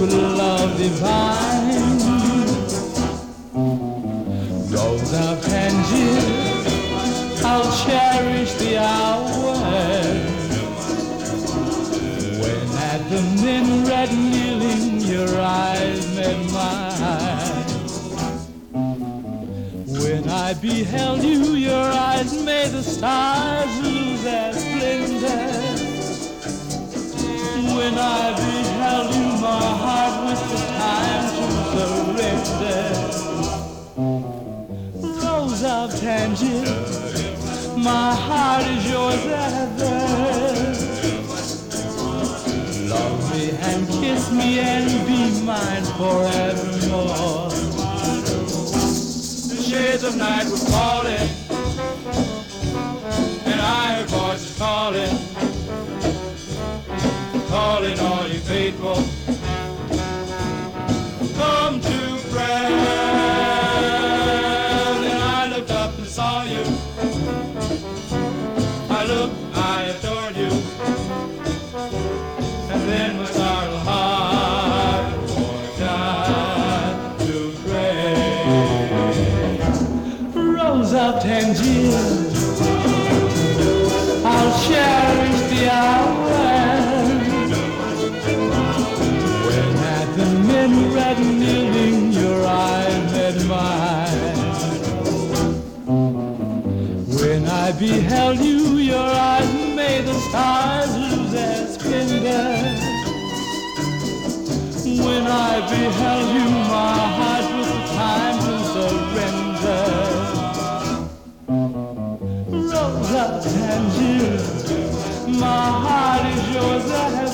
with love divine. Rose of Tangier, I'll cherish the hour when at the minaret kneeling your eyes met mine. When I beheld you, your eyes made the stars lose their splendor. When I beheld you, my heart whispered time to surrender. Rose of Tangier, my heart is yours ever. Love me and kiss me and be mine forevermore. The shades of night were falling, and I heard voices calling, calling all you faithful, come to prayer. And I looked up and saw you. I looked, I adored you, and then my sorrow heart walked out to grave. Rose of Tangier, I'll cherish the hour when at the minaret kneeling your eyes met mine. When I beheld you, your eyes made the stars lose their splendor. When I beheld you, my heart was the time to surrender. Rose of Tangier, my heart is yours.